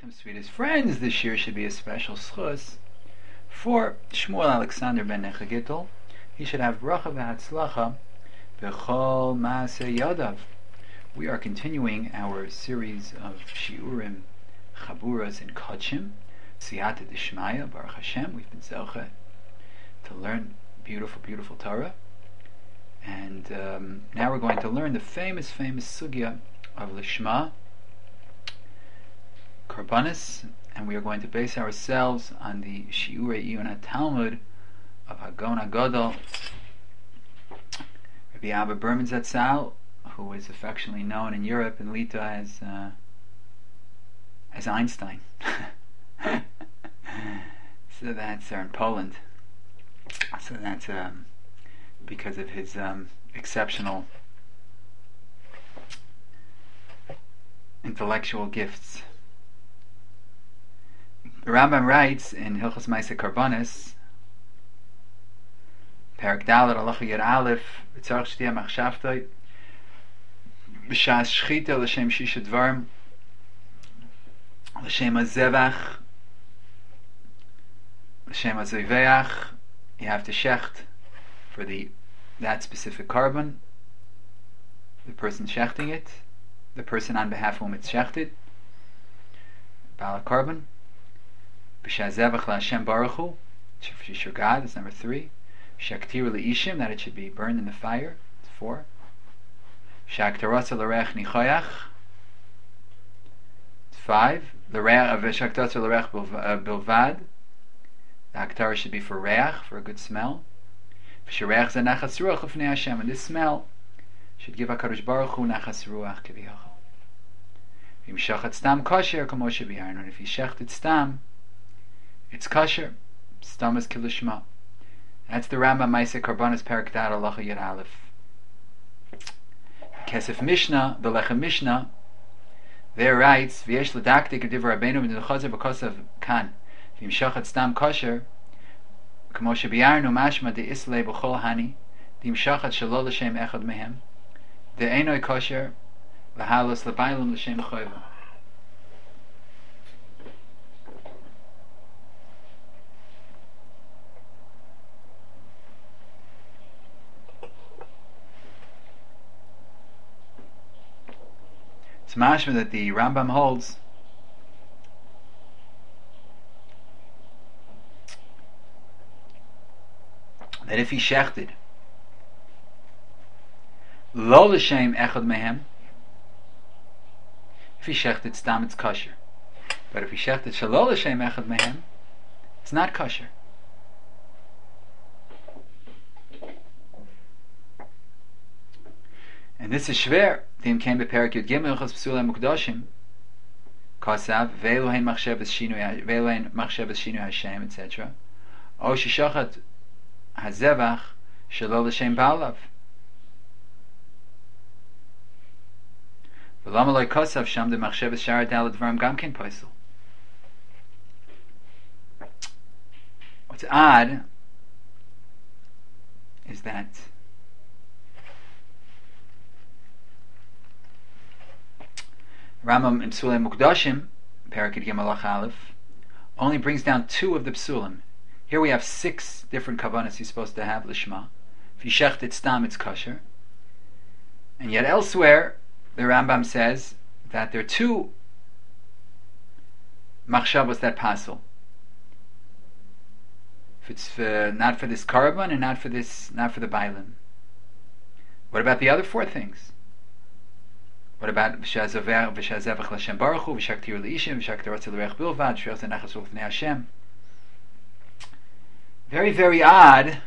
Welcome, sweetest friends. This year should be a special schus for Shmuel Alexander ben Nechagittel. He should have bracha v'hatzlacha b'chol maaseh yadav. We are continuing our series of shiurim, chaburas, and kachim, siyata d'shmaya, Baruch Hashem. We've been zelcha to learn beautiful, beautiful Torah, and now we're going to learn the famous sugya of Lishma, Karbanis, and we are going to base ourselves on the Shiurei Iyun HaTalmud of Hagon HaGadol, Rabbi Abba Berman Zatzal, who is affectionately known in Europe and Lita as Einstein. So that's in Poland. So that's because of his exceptional intellectual gifts. The Rambam writes in Hilchos Maaseh Karbanis, Perek Dalet Halacha Yud Aleph, V'tzarich Shtiya Machshavtoi, B'shas Shchita L'shem Shisha Dvarim, L'shem HaZevach, L'shem HaZoveach. You have to shecht for that specific carbon, the person shechting it, the person on behalf of whom it's shechted, Bala carbon. B'shazevach LaHashem Baruch Hu, for God, is number 3. Shaktir L'ishim, that it should be burned in the fire, it's 4. Shaktarasa L'reach Nichoyach, it's 5. Shaktarasa L'reach Bilvad, the Haktar should be for reach, for a good smell. V'shereach Zeh Nachas Ruach L'fnei Hashem, and this smell should give HaKadosh Baruch Hu Nachas Ruach K'viyachol. V'im shachat stam kosher kamo shebi'arnon, and if you shechted stam, it's kosher. Stam is kilishma. That's the Rambam Maaseh Karbanis Perek Dalet Halacha Yud Aleph. Kesef Mishnah, the Lechem Mishnah, there writes, V'yesh l'daktik v'divrei Rabbeinu v'nechazer b'kosav kan v'im shachat stam kosher kamo shebi'arnu mashma de'islei b'chol hani v'im shachat shelo l'shem echad mehem de'enoi kosher v'halos l'baylim l'shem choyva. It's mashma that the Rambam holds that if he shechted lo l'shem echad mehem, if he shechted stam, it's kosher. But if he shechted shelo l'shem echad mehem, it's not kosher. And this is shver. Tim came beperek Yud Gimel Hilchos Psulei Mukdashim Kasav Ve'elohein Machshavas Shinui Hashem, etc. O Shishachat Hazevach Shelo L'Shem Ba'alav V'lama Loi Kasav Sham De Machshavas Shara Dalet Dvarim Gam Ken Paisel. What's odd is that Rambam in Psulei Mukdashim, Perek Yud Gimel Aleph, only brings down 2 of the Psulim. Here we have 6 different kavanas you're supposed to have Lishma. If you shecht it stam, it's kosher. And yet elsewhere, the Rambam says that there are 2 machshavos that pasel. If it's not for this carbon and not for the bailim. What about the other 4 things? What about V'shazevach L'Shem Baruch Hu, V'shaktir L'ishim, V'shaktarasa L'reich Bilvad, V'shreach Zeh Nachas Ruach L'fnei Hashem? Very, very odd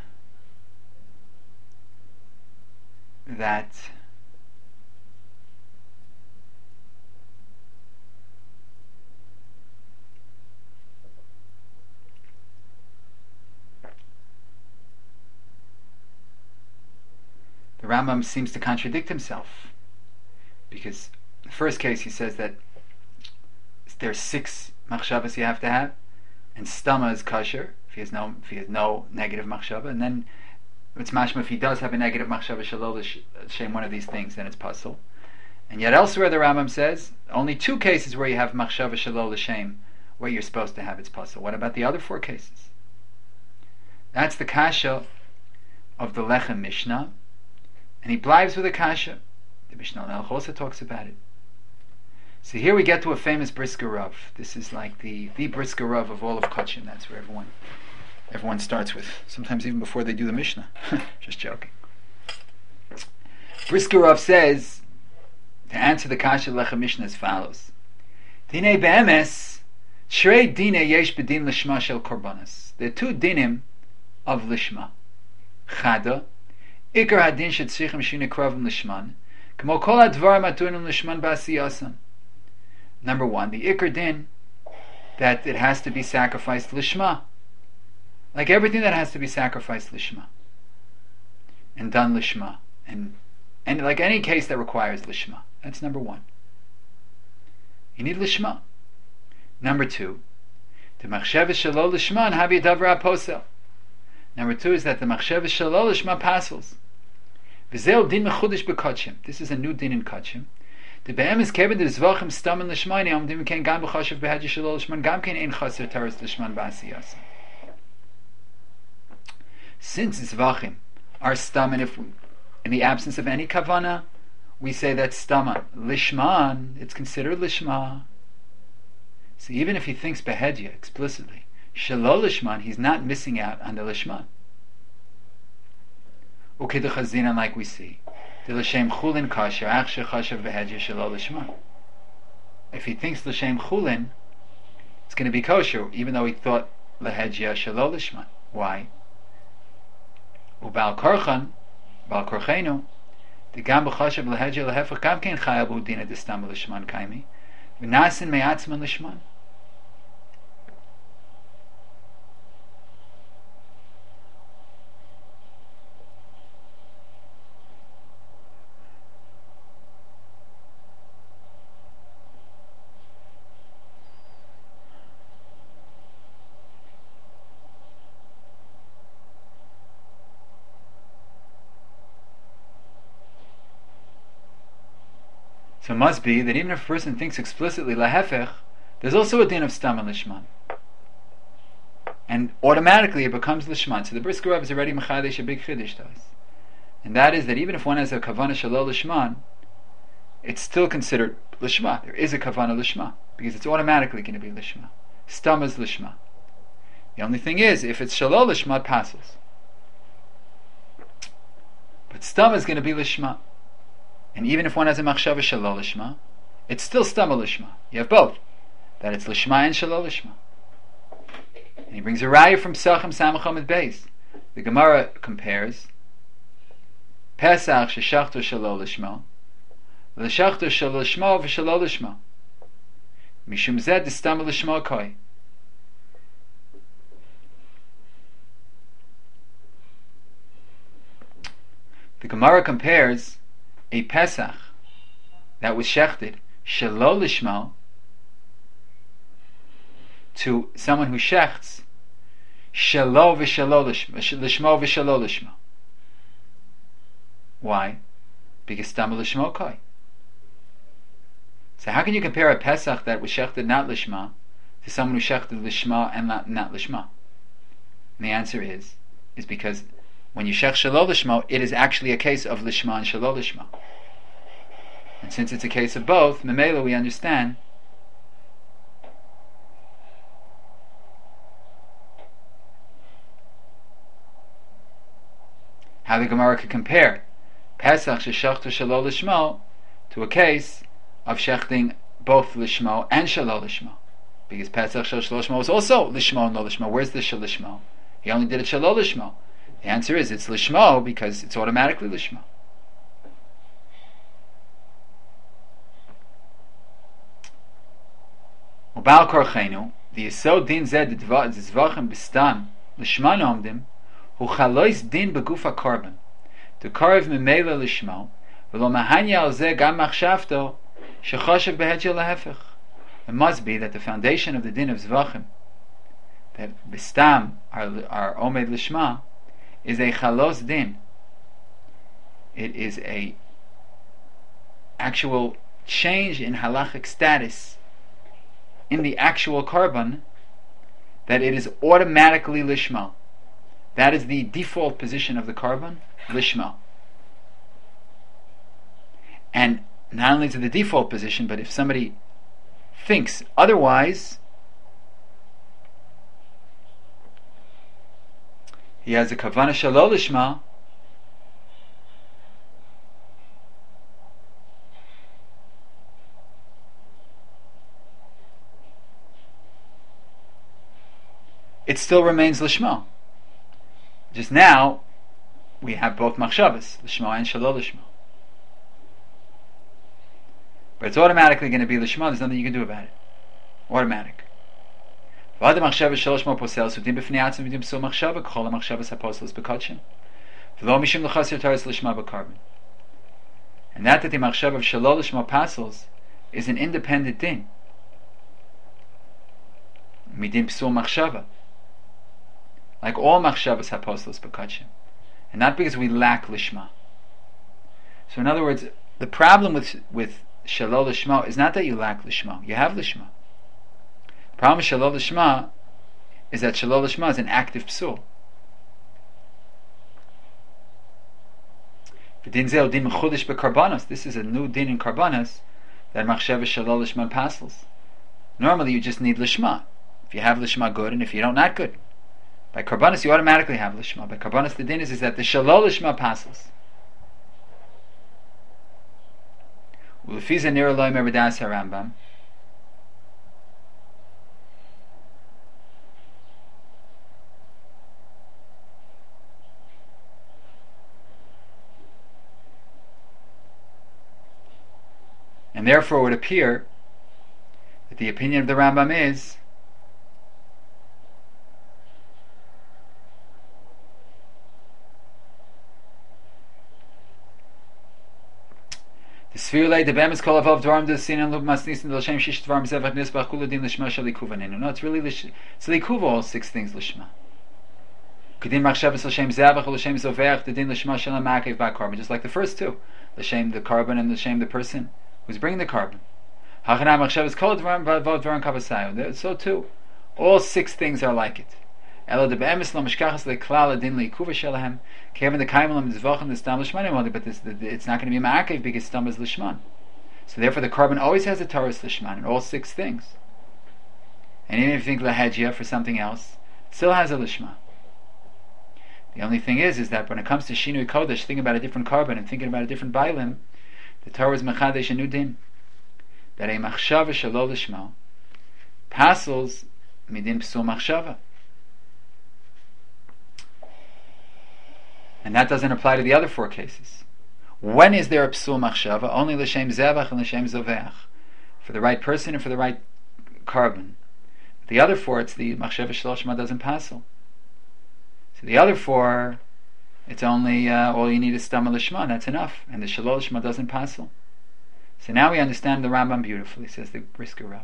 that the Rambam seems to contradict himself. Because the first case he says that there's 6 machshavas you have to have, and stama is kosher if he has no negative machshava, and then it's mashma if he does have a negative machshava shalol l'shem one of these things, then it's puzzle. And yet elsewhere the Rambam says only 2 cases where you have machshava shelo l'shem, where you're supposed to have its puzzle. What about the other 4 cases? That's the kasha of the Lechem Mishnah, and he blives with the kasha. The Mishnah Melech also talks about it. So here we get to a famous Brisker Rav. This is like the Brisker Rav of all of Kachim. That's where everyone starts with. Sometimes even before they do the Mishnah. Just joking. Brisker Rav says, to answer the kasha Lechem Mishnah as follows: Dinei be'emes, shrei dinei yesh bedin lishma shel korbanos. There are 2 dinim of lishma. Chada, ikar hadin shetzrichim shine kravim lishman, kamo kol hadvarim atunim lishman ba'asiyasan. Number 1, the ikar din, that it has to be sacrificed lishma, like everything that has to be sacrificed lishma and done lishma, and like any case that requires lishma. That's number 1. You need lishma. Number 2, the machsheva shelo lishman habi davra posel. Number 2 is that the machsheva shelo lishma pasels. V'zeu din mechudish b'kachim. This is a new din in kachim. The be'em is kevin the zvachim stam in lishmani amdim ken gam b'chashav b'hadji shelo lishman gam ken ein chaser taras lishman b'asiyasa. Since zvachim are stam, and if in the absence of any kavana, we say that stama lishman, it's considered lishma. So even if he thinks behedya explicitly shelo lishman, he's not missing out on the lishman. Ukid chazina, like we see, the l'shem chulin kasher ach shechashav behedya shelo lishman. If he thinks l'shem chulin, it's going to be kosher, even though he thought lehedya shelo lishman. Why? Ubal korchan, bal korchenu, the gam b'chashav lehedya lehefach gam kein chayab udina destam lishman kaimi, v'nasin me'atzman lishman. So it must be that even if a person thinks explicitly lahefech, there's also a din of stam and lishman, and automatically it becomes lishman. So the Brisker Rav is already mechadesh a big chiddush to us, and that is that even if one has a kavana shelo lishman, it's still considered lishma. There is a kavana lishma because it's automatically going to be lishma. Stam is lishma. The only thing is, if it's shelo lishma, it passes, but stam is going to be lishma. And even if one has a machshava shelo lishma, it's still stama lishma. You have both, that it's lishma and shelo lishma. And he brings a raya from Psachim Samach Amud Beis. The Gemara compares Pesach sheshachto shelo lishma, l'shachto shelo lishma v'shelo lishma. Mishum zed stama lishma koi. The Gemara compares a Pesach that was shechted shelo lishma to someone who shechts shelo v'shelo lishma v'shelo lishma. Why? Because stam lishma kai. So how can you compare a Pesach that was shechted not lishma to someone who shechted lishma and not lishma? And the answer is because when you shech shelo lishma, it is actually a case of lishma and shelo lishma. And since it's a case of both, memela we understand how the Gemara could compare Pesach sheshachto shelo lishma to a case of shechting both lishma and shelo lishma, because Pesach shelo lishma was also lishma and lo lishma. Where's the shelo lishma? He only did it shelo lishma. The answer is it's lishma because it's automatically lishma. Ubal korchenu, the yesod din zed zvachem b'stam lishma nomdim hu chalois din begufa korban to karev memela lishma v'lo mahanya al zeh gam machshavto shechoshev behedya lehefech. It must be that the foundation of the din of zvachim, that b'stam are omed lishma, is a chalos din. It is a actual change in halachic status in the actual korban, that it is automatically lishma. That is the default position of the korban, lishma. And not only is it the default position, but if somebody thinks otherwise, he has a kavanah shelo lishma, it still remains lishma. Just now, we have both machshavas, lishma and shelo lishma. But it's automatically going to be lishma. There's nothing you can do about it. Automatic. And that that the machshav of shelo lishma pasels is an independent din. Midim psul machshava. Like all machshavas haposlos b'kachim, and not because we lack lishma. So, in other words, the problem with shelo lishma is not that you lack lishma; you have lishma. The problem with shelo lishma is that shelo lishma is an active psul. Din zeh din mechudesh bekarbanos. This is a new din in karbanos that machshavas shelo lishma pasels. Normally, you just need lishma. If you have lishma, good, and if you don't, not good. By karbanos, you automatically have lishma. By karbanos, the din is that the shelo lishma passes. Ulefiza nira loy merdas harambam. And therefore, it would appear that the opinion of the Rambam is no, it's really likuva, all six things lishma. Just like the first two, l'shem the carbon and l'shem the person who's bringing the carbon. So too, all six things are like it. But it's not going to be ma'akev because stam is lishman. So therefore the carbon always has a Taurus lishman in all six things. And even if you think lahedjia for something else, it still has a lishman. The only thing is that when it comes to shinui kodesh, thinking about a different carbon and thinking about a different bailim, the Torah is mechadesh a new din. That a machshava shelo lishma pasels midin psul machshava. And that doesn't apply to the other four cases. When is there a psul machshava? Only l'shem zevach and l'shem zoveach, for the right person and for the right carbon. The other four, it's the machshava shelo lishma doesn't passel. So the other four, it's only all you need is stama lishma, that's enough, and the shelo lishma doesn't passel. So now we understand the Rambam beautifully, says the Brisker Rav.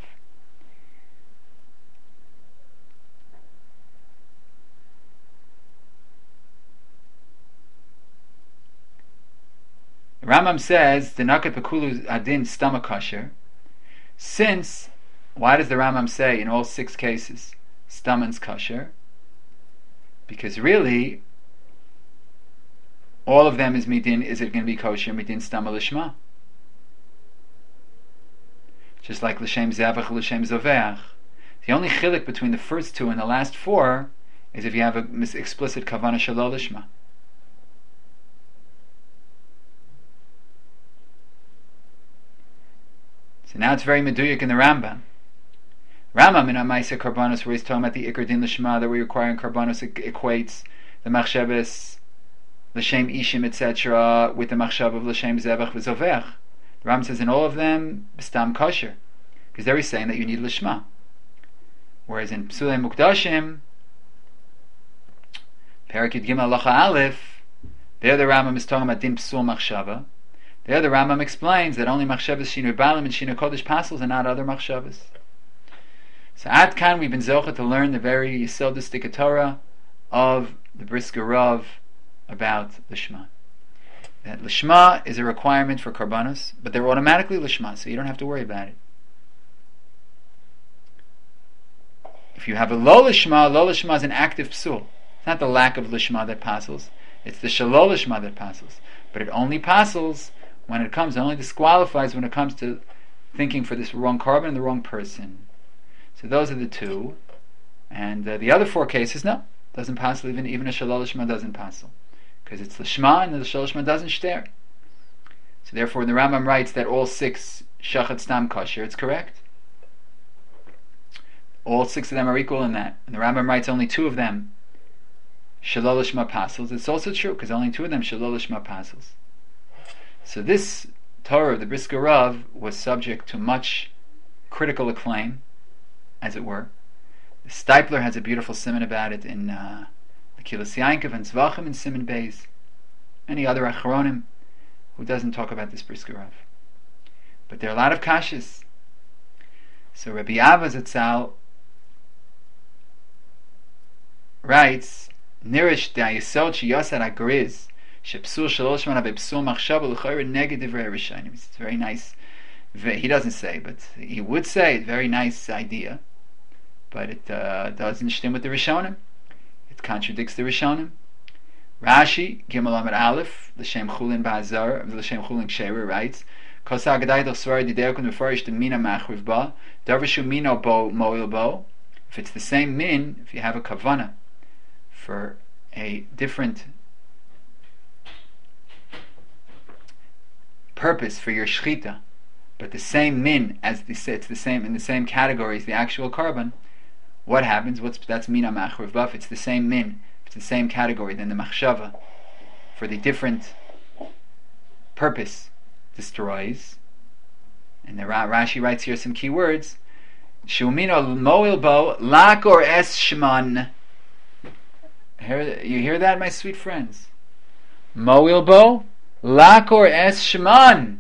The Rambam says the nakat pekulu adin stama kasher. Since, why does the Rambam say in all six cases staman's kasher? Because really, all of them is midin. Is it going to be kosher? Midin stama lishma. Just like l'shem zevach, l'shem zoveach. The only chilik between the first two and the last four is if you have an explicit kavanah shelo lishma. So now it's very meduyik in the Rambam. Rambam in Amaisa Karbanos, where he's talking about the Iker Din Lishma that we require in Karbanos, equates the Machshavas, L'Shem Ishim, etc., with the Machshav of L'Shem Zevach v'Zovech. The Rambam says in all of them, Stam Kosher, because there he's saying that you need Lishma. Whereas in Psulei Mukdashim, Perak Yud Gimel Halacha Aleph, there the Rambam is talking about Din Psul Machshava. There the Rambam explains that only Machshavas Shinui Balim and Shinui Kodesh Pasels and not other Machshavas. So at Kan we've been zocha to learn the very yesodistic Torah of the Brisker Rav about the Shema. that lishma is a requirement for karbanos, but they're automatically lishma, so you don't have to worry about it. If you have a lo lishma is an active psul. It's not the lack of lishma that passes, it's the shalol lishma that passes. But it only passes when it only disqualifies when it comes to thinking for this wrong carbon and the wrong person. So those are the two. And the other four cases, no, doesn't pass. Even a shalol lishma doesn't pass, because it's lishma and the shalol lishma doesn't shter. So therefore, when the Rambam writes that all 6 shachat stam kosher, it's correct. All 6 of them are equal in that. And the Rambam writes only 2 of them shalol lishma passes. It's also true, because only 2 of them shalol lishma passes. So this Torah of the Brisker Rav was subject to much critical acclaim, as it were. The Steipler has a beautiful siman about it in the Kilas Yankov and Zvachim and Siman Beis. Any other Achronim who doesn't talk about this Brisker Rav. But there are a lot of kashas. So Rabbi Ava Zatzal writes, Nirish da'yisod sheyasad agriz shepsul shalosh mana bepsul machshava l'chayr neged divrei rishonim. It's very nice. He doesn't say, but he would say, very nice idea. But it doesn't stem with the Rishonim. It contradicts the Rishonim. Rashi, Gimel Amud Aleph, L'Shem Chulin Ba'azar, L'Shem Chulin Ksheira writes, Kosa Gadai Doch Svar Dideukun Mefarish the Mina Machriv Ba, Davishu Mino Bo Moil Bo. If it's the same min, if you have a kavana for a different purpose for your shchita, but the same min as it's the same in the same category as the actual carbon, what happens? That's mina machriv ba. If it's the same min, if it's the same category, then the machshava for the different purpose destroys. And the Rashi writes here some key words. Shumino moil bo lakor es shman. You hear that, my sweet friends? Moil bo lakor es shman.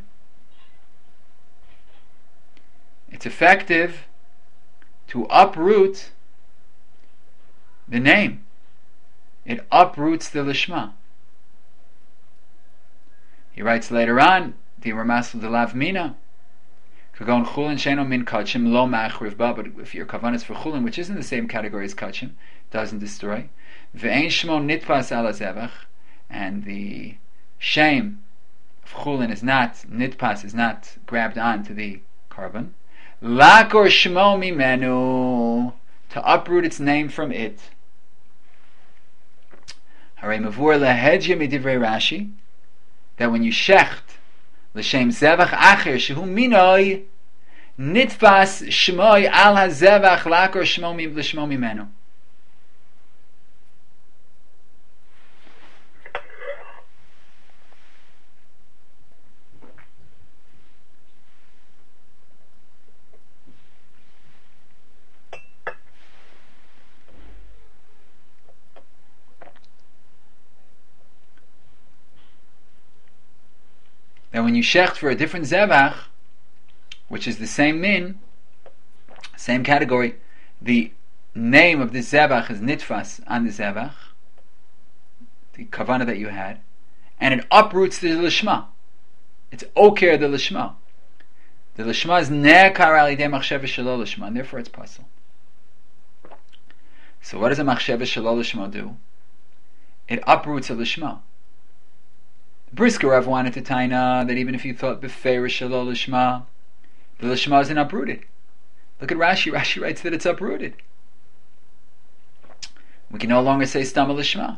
It's effective to uproot the name. It uproots the lishma. He writes later on, the Ramasl de Lav Mina, Kagon Chulin Sheno Min Kachim Lo Machriv Ba, but if your kavan is for Chulin, which is in the same category as Kachim, doesn't destroy. Ve'ein Shmo Nitpas Ala Zevach, and the shame of Chulin is not, Nitpas is not grabbed on to the carbon. Lakor Shmo Mimenu, to uproot its name from it. Harei Mavur Lehedje Midivrei Rashi, that when you shecht l'shem zevach acher shehu minoi nitfas shmoi al hazevach lakor shmo l'shmo mimenu. Now when you shecht for a different zevach, which is the same min, same category, the name of this zevach is nitfas on the zevach, the kavana that you had, and it uproots the lishma. It's oker the lishma. The lishma is ne'kar al yidei machsheva shelo lishma, and therefore it's pasul. So what does a machsheva shelo lishma do? It uproots a lishma. Brisker Rav wanted to taina that even if you thought b'feirish shelo lishma, the lishma isn't uprooted. Look at Rashi. Rashi writes that it's uprooted. We can no longer say stama lishma.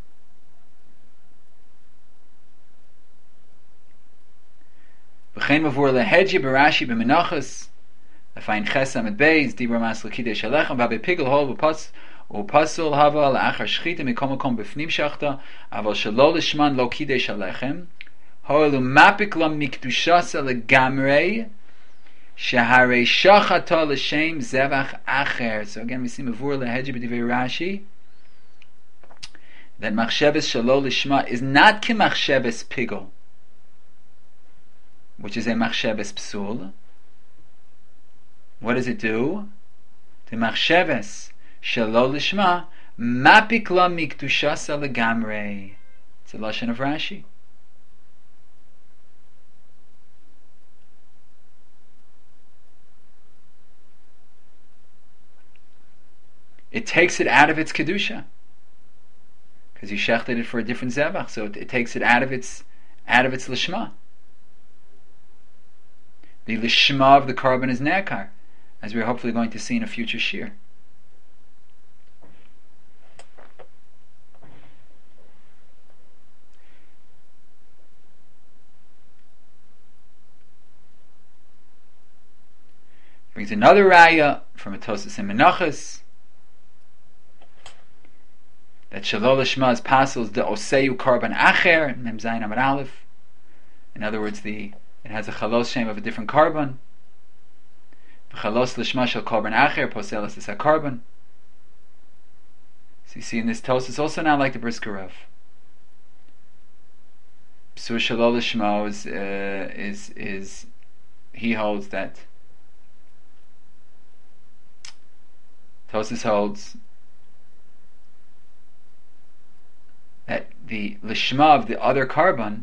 V'chein mavur lehedje b'Rashi b'menachas lefayin chesam et beis dibra mas l'kidei shalechem v'abe pigel hol v'pas upasul hava la'achar shchita mikom makom b'fnim shachta aval shelo lishman lo kidei shalechem ho'elu mapik lam mikdushasa legamrei sheharei shachata l'shem zevach acher. So again we see mavur lehedje b'divei Rashi that machsheves shelo lishma is not kimachsheves pigel, which is a machsheves psul. What does it do? The machsheves shelo lishma mapik la mikdushasa legamrei. It's a lashon of Rashi. it takes it out of its kedusha, because you shechted it for a different zevach, so it takes it out of its lishma. The lishma of the carbon is nekar, as we're hopefully going to see in a future shir. Brings another raya from a Tosas in Menachos that Shalol Lishma is pasels the Oseyu Karban Acher Mem Zayin Amar Aleph. In other words, it has a chalos shem of a different carbon. Chalos Lishma Shal Karban Acher Poselas is a carbon. So you see in this Tosas also not like the Brisker Rav. Psur Shalol Lishma is he holds that. Tosas holds that the lishma of the other carbon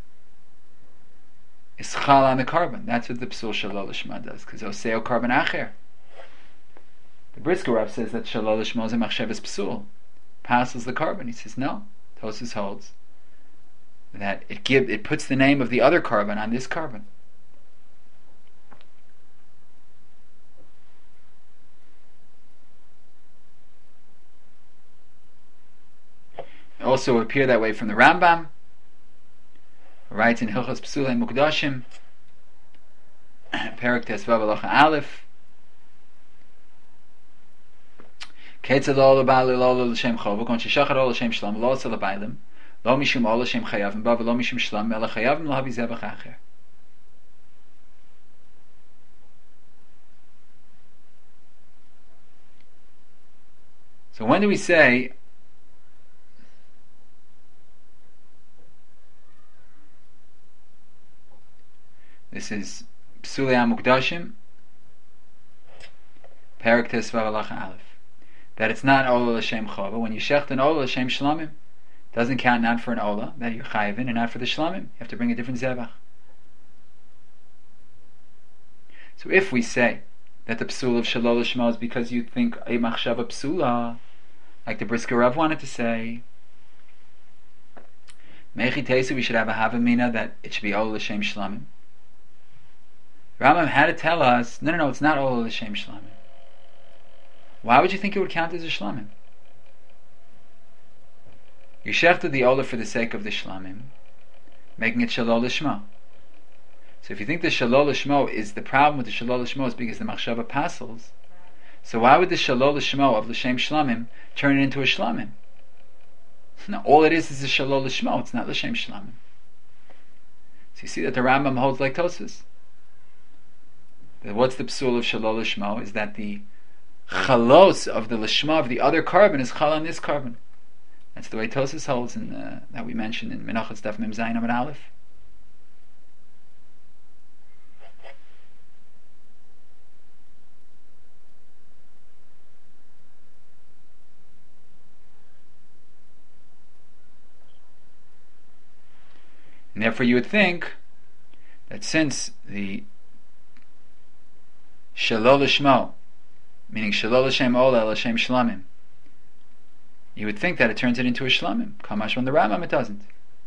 is chal on the carbon. That's what the psul shalol lishma does, because oseo carbon acher. The Brisker Rav says that shalol lishma is a machshavas psul, passes the carbon. He says no. Tosas holds that it puts the name of the other carbon on this carbon. Also appear that way from the Rambam, who writes in Hilchos Psulei Mukdashim, Perek Tesvav Halacha Aleph, Ketzad lo l'bali lo l'shem chov, kon sheshachar lo l'shem shlam lo asel l'bailim, lo mishum lo l'shem chayavim ba v'lo mishum shlam ela chayavim lo havi zevach acher. So when do we say this is Psulei HaMukdashim, Perek Tesvav Halacha Aleph, that it's not Ola L'Shem Chova? When you shecht an Ola L'Shem Shlamim, doesn't count not for an Ola that you're chayiv in, and not for the Shlamim. You have to bring a different zevach. So if we say that the psul of Shalol L'Shma is because you think a machshava psula, like the Brisker Rav wanted to say, Mechi Tesu, we should have a havamina that it should be Ola L'Shem Shlamim. Rambam had to tell us, no, it's not Ola L'Shem Shlamim. Why would you think it would count as a Shlamim? You shechted the Ola for the sake of the Shlamim, making it Shalol L'Shma. So if you think the Shalol L'Shma is the problem with the Shalol L'Shma is because the Machshava passes, so why would the Shalol L'Shma of L'Shem Shlamim turn it into a Shlamim? No, all it is a Shalol L'Shma, it's not L'Shem Shlamim. So you see that the Rambam holds like Tosfos. What's the psul of Shalol L'Shma is that the chalos of the L'Shma of the other carbon is chal on this carbon. That's the way Tosfos holds in that we mentioned in Menachos Daf Mem Zayin Amud Aleph. And therefore you would think that since the Shalol L'Shma, meaning Shalol L'Shem Ola L'Shem Shlamim, you would think that it turns it into a Shlamim. Kamash from the Rambam it doesn't.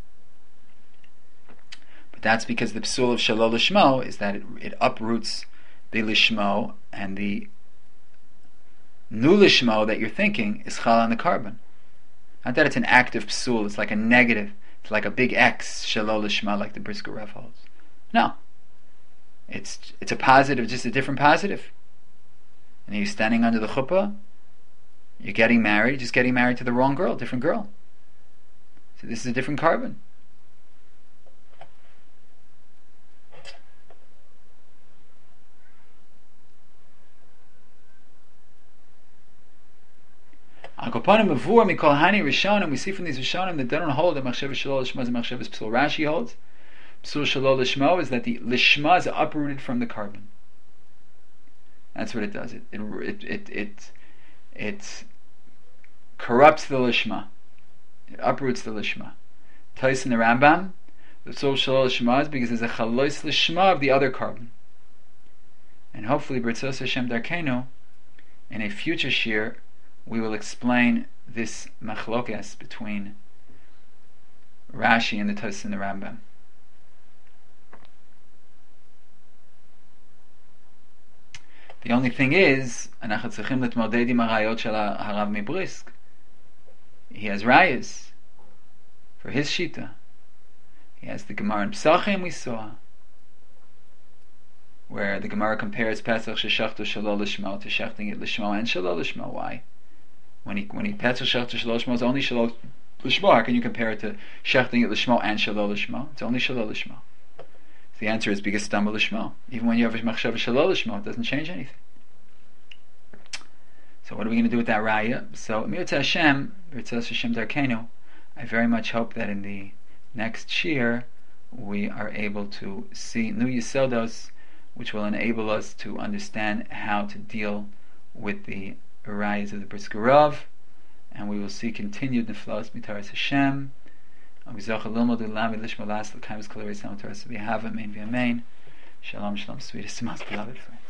But that's because the psul of Shalol L'Shma is that it uproots the Lishmo, and the new Lishmo that you're thinking is chal on the carbon. Not that it's an active psul, it's like a negative, it's like a big X, Shalol L'Shma, like the Brisker Rav holds. No. It's a positive, just a different positive. And you're standing under the chuppah, you're getting married, just getting married to the wrong girl, different girl. So this is a different carbon. We see from these Rishonim that they don't hold that Machshavas Shalol L'Shma is Machshavas Psul. Rashi holds Psul Shalol L'Shma is that the Lishma is uprooted from the carbon. That's what it does. It corrupts the Lishma. It uproots the Lishma. Tais in the Rambam, the Psul Shalol L'Shma is because there's a Chalois Lishma of the other carbon. And hopefully B'ritzos Hashem Darkenu, in a future shir, we will explain this machlokes between Rashi and the Tosfos and the Rambam. The only thing is, אנחנו צריכים להתמודד עם הראיות של הרב מבריסק. He has rayas for his shita. He has the Gemara in Pesachim we saw, where the Gemara compares Pesach sheshachto shelo lishmo to shechting it lishmo and shelo lishmo. Why? When he Pesach shechto shelo lishmo, it's only shelo lishmo. How can you compare it to shechting it lishmo and shelo lishmo? It's only shelo lishmo. The answer is because stumble lishmo. Even when you have a machshav shelo lishmo, it doesn't change anything. So what are we going to do with that raya? So Mirza Hashem, Mirza Hashem Darkenu, I very much hope that in the next shir we are able to see new yisodos, which will enable us to understand how to deal with the rayas of the Brisker Rav, and we will see continued neflos mitaras Hashem. Shalom, shalom, sweetest, most beloved friend.